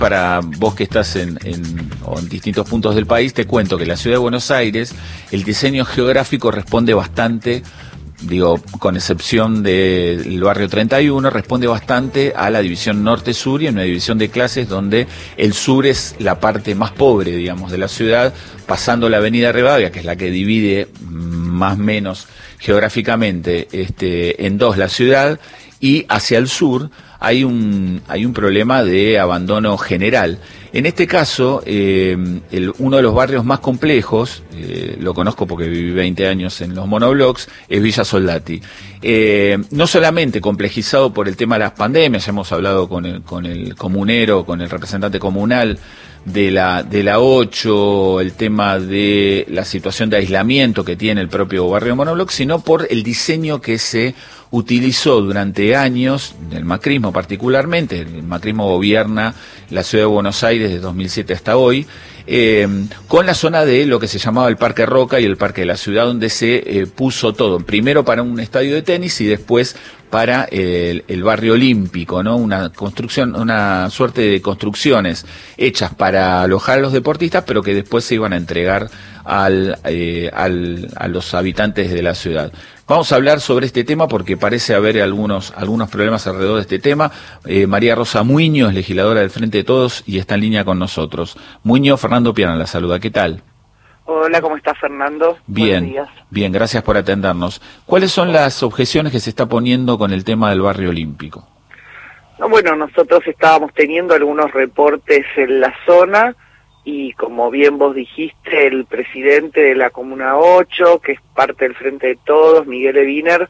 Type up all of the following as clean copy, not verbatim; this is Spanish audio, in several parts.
para vos que estás en distintos puntos del país, te cuento que la ciudad de Buenos Aires, el diseño geográfico responde bastante, digo, con excepción del barrio 31, responde bastante a la división norte-sur y en una división de clases donde el sur es la parte más pobre, digamos, de la ciudad, pasando la avenida Rivadavia, que es la que divide más o menos geográficamente en dos la ciudad, y hacia el sur hay un problema de abandono general. En este caso, uno de los barrios más complejos, lo conozco porque viví 20 años en los monoblocks, es Villa Soldati. No solamente complejizado por el tema de las pandemias, ya hemos hablado con el comunero, con el representante comunal de la 8, el tema de la situación de aislamiento que tiene el propio barrio monobloc, sino por el diseño que se utilizó durante años, del macrismo particularmente. El macrismo gobierna la ciudad de Buenos Aires desde 2007 hasta hoy, con la zona de lo que se llamaba el Parque Roca y el Parque de la Ciudad, donde se puso todo, primero para un estadio de tenis y después para el barrio olímpico, ¿no? Una construcción, una suerte de construcciones hechas para alojar a los deportistas, pero que después se iban a entregar a los habitantes de la ciudad. Vamos a hablar sobre este tema porque parece haber algunos problemas alrededor de este tema. María Rosa Muñoz es legisladora del Frente de Todos y está en línea con nosotros. Muñoz, Fernando Piana la saluda. ¿Qué tal? Hola, ¿cómo estás, Fernando? Bien, Buenos días. Bien, gracias por atendernos. ¿Cuáles son las objeciones que se está poniendo con el tema del barrio olímpico? No, bueno, nosotros estábamos teniendo algunos reportes en la zona y, como bien vos dijiste, el presidente de la Comuna 8, que es parte del Frente de Todos, Miguel Ebiner,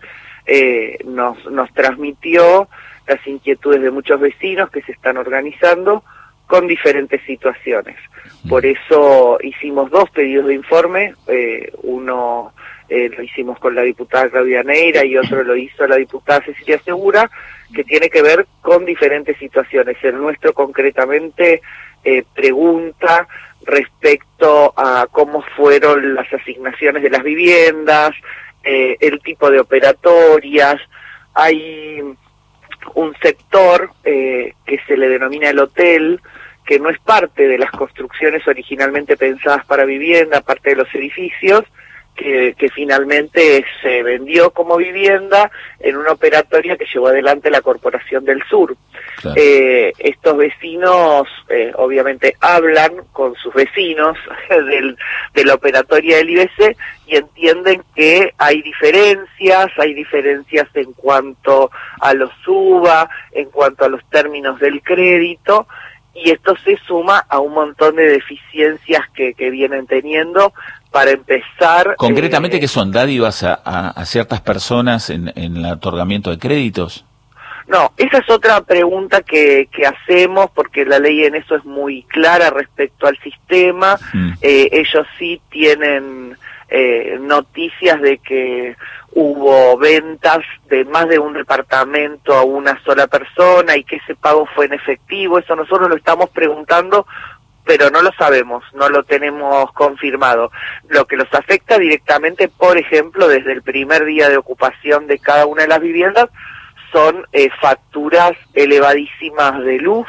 nos transmitió las inquietudes de muchos vecinos que se están organizando con diferentes situaciones. Por eso hicimos 2 pedidos de informe, uno lo hicimos con la diputada Claudia Neira y otro lo hizo la diputada Cecilia Segura, que tiene que ver con diferentes situaciones. El nuestro concretamente pregunta respecto a cómo fueron las asignaciones de las viviendas, el tipo de operatorias. Hay un sector que se le denomina el hotel, que no es parte de las construcciones originalmente pensadas para vivienda, parte de los edificios, que finalmente se vendió como vivienda en una operatoria que llevó adelante la Corporación del Sur. Claro. Estos vecinos obviamente hablan con sus vecinos de la operatoria del IBC y entienden que hay diferencias en cuanto a los UVA, en cuanto a los términos del crédito, y esto se suma a un montón de deficiencias que vienen teniendo. Para empezar... Concretamente, ¿qué son dádivas a ciertas personas en el otorgamiento de créditos? No, esa es otra pregunta que hacemos, porque la ley en eso es muy clara respecto al sistema. Ellos sí tienen noticias de que hubo ventas de más de un departamento a una sola persona y que ese pago fue en efectivo. Eso nosotros lo estamos preguntando, pero no lo sabemos, no lo tenemos confirmado. Lo que los afecta directamente, por ejemplo, desde el primer día de ocupación de cada una de las viviendas, son facturas elevadísimas de luz,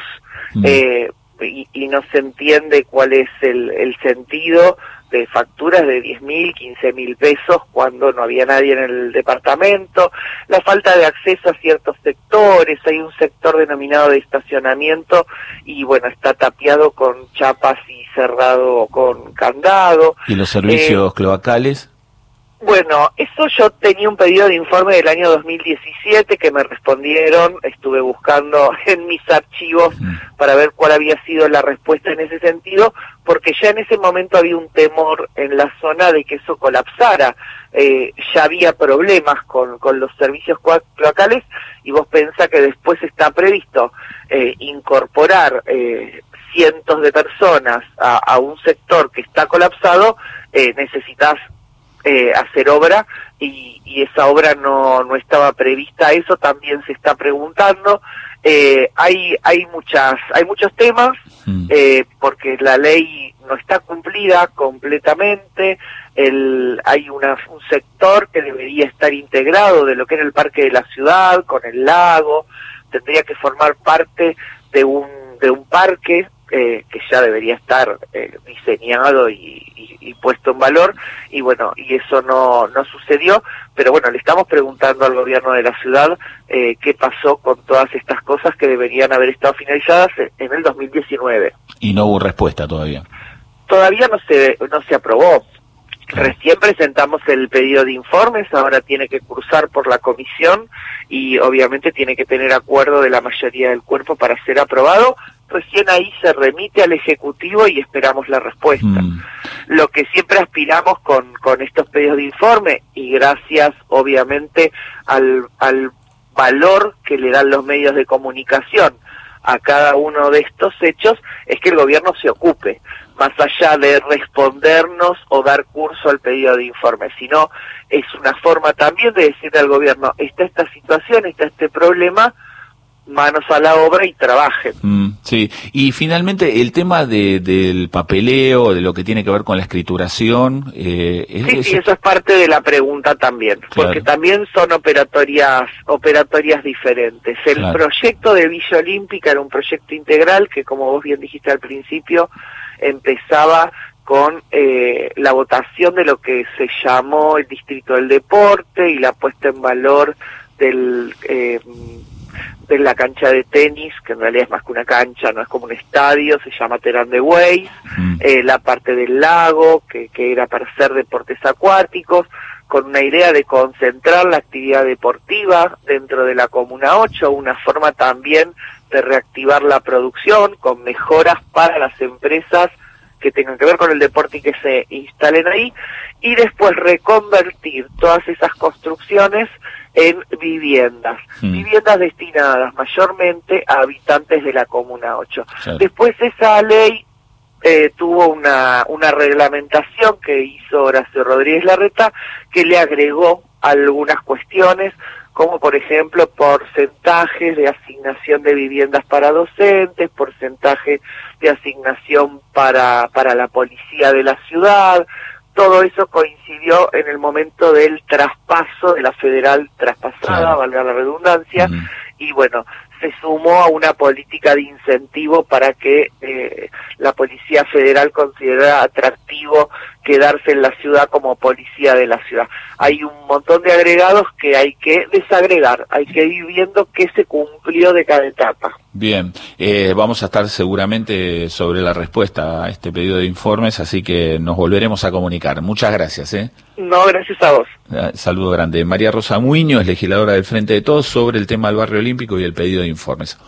y no se entiende cuál es el sentido de facturas de 10.000, 15.000 pesos cuando no había nadie en el departamento, la falta de acceso a ciertos sectores. Hay un sector denominado de estacionamiento y bueno, está tapiado con chapas y cerrado con candado. ¿Y los servicios cloacales? Bueno, eso yo tenía un pedido de informe del año 2017 que me respondieron, estuve buscando en mis archivos para ver cuál había sido la respuesta en ese sentido, porque ya en ese momento había un temor en la zona de que eso colapsara. Ya había problemas con los servicios cloacales y vos pensás que después está previsto incorporar cientos de personas a un sector que está colapsado. Necesitas hacer obra y esa obra no estaba prevista. Eso también se está preguntando. Hay muchos temas, porque la ley no está cumplida completamente. Hay un sector que debería estar integrado de lo que era el Parque de la Ciudad con el lago, tendría que formar parte de un de un parque que ya debería estar diseñado y puesto en valor, y bueno, y eso no sucedió, pero bueno, le estamos preguntando al gobierno de la ciudad qué pasó con todas estas cosas que deberían haber estado finalizadas en el 2019. Y no hubo respuesta todavía. Todavía no se aprobó. Recién presentamos el pedido de informes, ahora tiene que cursar por la comisión y obviamente tiene que tener acuerdo de la mayoría del cuerpo para ser aprobado. Recién ahí se remite al Ejecutivo y esperamos la respuesta. Lo que siempre aspiramos con estos pedidos de informe, y gracias obviamente al valor que le dan los medios de comunicación a cada uno de estos hechos, es que el gobierno se ocupe, más allá de respondernos o dar curso al pedido de informe, sino es una forma también de decirle al gobierno, está esta situación, está este problema, manos a la obra y trabajen. Sí, y finalmente el tema del papeleo, de lo que tiene que ver con la escrituración. Sí, eso es parte de la pregunta también, claro, porque también son operatorias diferentes. El proyecto de Villa Olímpica era un proyecto integral que, como vos bien dijiste al principio, empezaba con la votación de lo que se llamó el Distrito del Deporte y la puesta en valor de la cancha de tenis, que en realidad es más que una cancha, no es como un estadio, se llama Terán de Weiss, la parte del lago, que era para hacer deportes acuáticos, con una idea de concentrar la actividad deportiva dentro de la Comuna 8, una forma también de reactivar la producción, con mejoras para las empresas que tengan que ver con el deporte y que se instalen ahí, y después reconvertir todas esas construcciones en viviendas, viviendas destinadas mayormente a habitantes de la Comuna 8. Claro. Después esa ley tuvo una reglamentación que hizo Horacio Rodríguez Larreta, que le agregó algunas cuestiones, como por ejemplo porcentajes de asignación de viviendas para docentes, porcentaje de asignación para la policía de la ciudad. Todo eso coincidió en el momento del traspaso de la federal traspasada, claro, valga la redundancia, y bueno, se sumó a una política de incentivo para que la Policía Federal considerara atractivo quedarse en la ciudad como policía de la ciudad. Hay un montón de agregados que hay que desagregar, hay que ir viendo qué se cumplió de cada etapa. Bien, vamos a estar seguramente sobre la respuesta a este pedido de informes, así que nos volveremos a comunicar. Muchas gracias. No, gracias a vos. Saludo grande. María Rosa Muiño es legisladora del Frente de Todos sobre el tema del Barrio Olímpico y el pedido de informes.